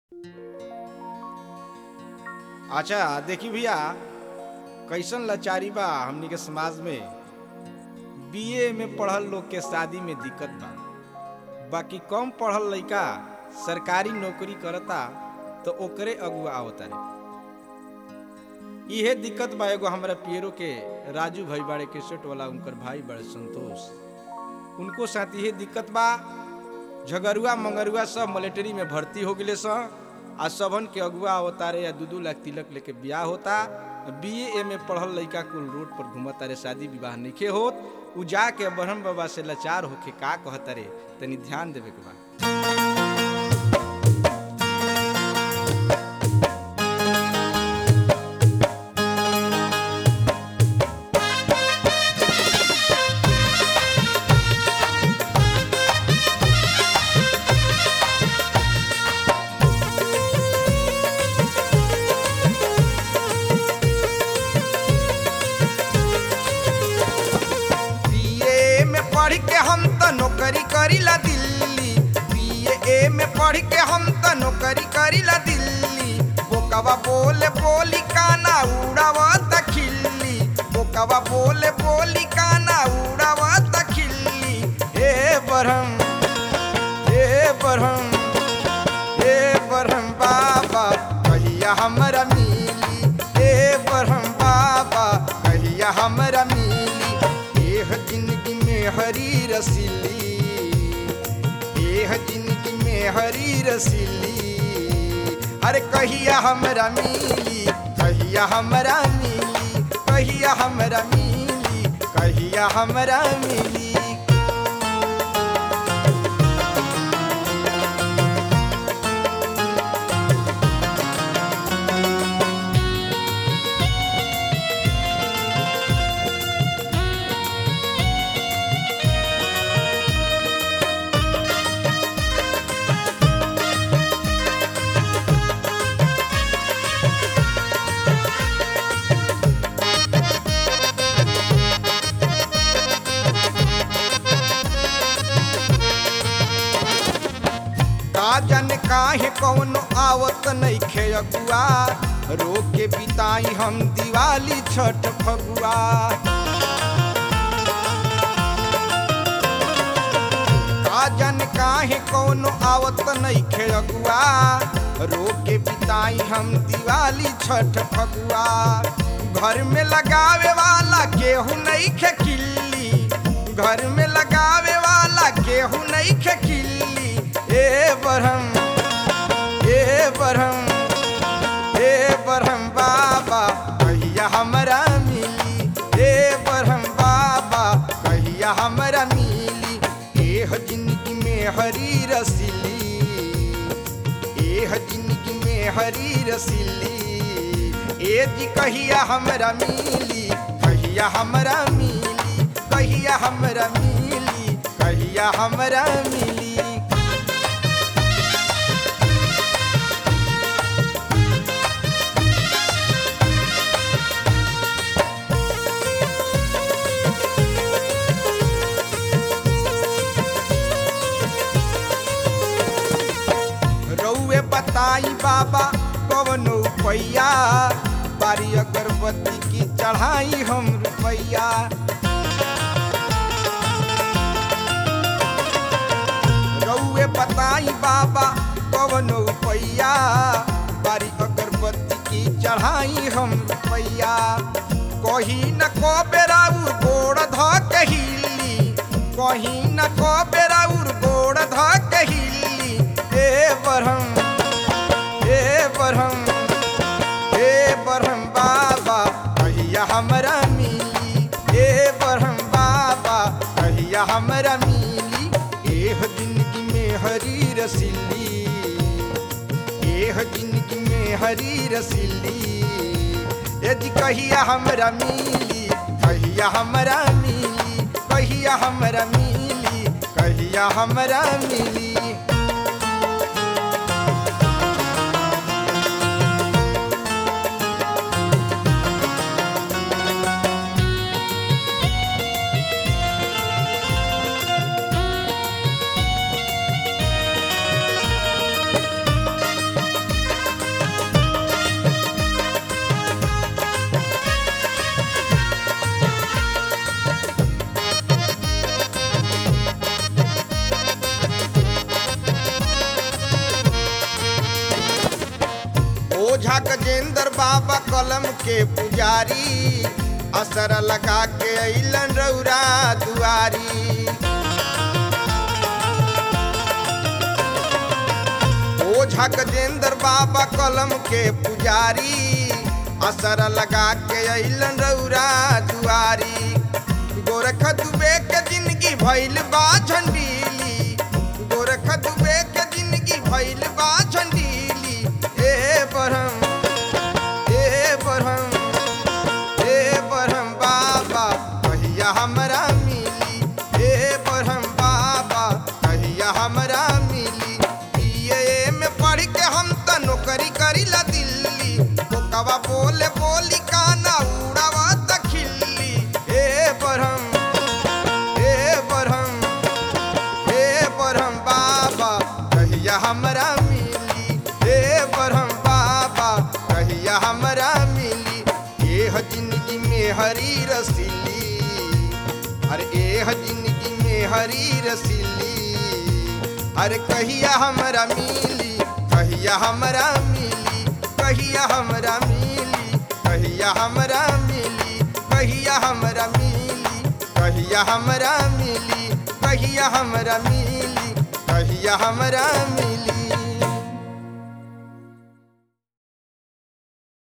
अच्छा देखी भैया, कैसन लाचारी बा हमनी के समाज में। बीए में पढ़ल लोग के शादी में दिक्कत बा, बाकी कम पढ़ल लइका सरकारी नौकरी करता तो ओकरे अगुआ आवता रे। इहे दिक्कत बा। एगो हमारा पियरो के राजू भाई बड़े केसेट वाला, उनकर भाई बड़े संतोष, उनको साथ इहे दिक्कत बा। झगरुआ मंगरुआ सब मिलिट्री में भर्ती हो गए आ सबन के अगुआ अवतारे या 2-2 लाख तिलक लेके ब्याह होता। बीए में पढ़ल लइका कुल रोड पर घूमता रे, शादी विवाह नइखे होत। उ जाके ब्रह्म बाबा से लाचार होके का कहता रे, तनी ध्यान देवे के बा। पढ़ के हम त नौकरी करीला दिल्ली, बीए में पढ़ के हम त नौकरी करीला दिल्ली। बोकवा बोले बोली काना उड़ावत खिल्ली, बोकवा बोले बोली काना उड़ावत खिल्ली। हे ब्रह्म, हे ब्रह्म, हे ब्रह्म बाबा कहिया हमरा मिली, हे ब्रह्म बाबा कहिया हमरा मिली। एह जिंदगी में हरी रसीली, एह जिंदगी में हरी रसीली। अरे कहिया हमरा मिली, कहिया हमरा मिली, कहिया हमरा मिली, कहिया हमरा मिली। जन काहे कौनो आवत नइखे अगुआ, रोक के बिताई हम दिवाली छठ फगुआ। जन काहे कौनो आवत नइखे अगुआ, रोक के बिताई हम दिवाली छठ फगुआ। घर में लगावे वाला केहू नइखे किल्ली, घर में लगावे वाला केहू नइखे किल्ली। हे ब्रह्म, हे ब्रह्म, हे ब्रह्म बाबा कहिया हमरा मिली, हे ब्रह्म बाबा कहिया हमरा मिली। एह जिंदगी में हरी रसीली, एह जिंदगी में हरी रसीली। ए जी कहिया हमरा मिली, कहिया हमरा मिली, कहिया हमरा मिली, कहिया हमरा मिली। बताई बाबा कवनो पैया, बारी अगरबत्ती की चढ़ाई हम रुपैया। रउए बताई बाबा कवनो पैया, बारी अगरबत्ती की चढ़ाई हम रुपैया। कहीं न को बेराउर गोड़ ध कहिली, कहीं न को बेराउर गोड़ ध कहिली। हे ब्रह्म, हे ब्रह्म, हे ब्रह्म बाबा कहिया हमरा मिली, हे ब्रह्म बाबा कहिया हमरा मिली। एह जिंदगी में हरी रसीली, एह जिंदगी में हरी रसीली। यदि कहिया हमरा मिली, कहिया हमरा मिली, कहिया हमरा मिली, कहिया हमरा मिली। ओझा गजेंद्र बाबा कलम के पुजारी असर लगा के अइलन रौरा दुआरी। ओझा गजेंद्र बाबा कलम के पुजारी असर लगा के अइलन रौरा दुआरी। गोरख दुबे के जिंदगी भइल बा झंडीली, गोरख दुबे के जिंदगी भइल बा झंडीली। ए बरहम ए बरहम ए बरहम बाबा कहिया हमरा मिली, ए बरहम बाबा कहिया हमरा मिली। बीए में पढ़ के हम त नौकरी करीला दिल्ली, कोकवा बोले बोली काना उड़ावा त खिल्ली। ए बरहम बाबा कहिया हमरा मिली, ए बरहम बाबा कहिया हमरा मिली। एह जिंदगी में हरी रसीली, अरे एह जिंदगी में हरी रसीली। अरे कहिया हमरा मिली, कहिया हमरा मिली, कहिया हमरा मिली, कहिया हमरा मिली, कहिया हमरा मिली, कहिया हमरा मिली, कहिया हमरा मिली, कहिया हमरा मिली।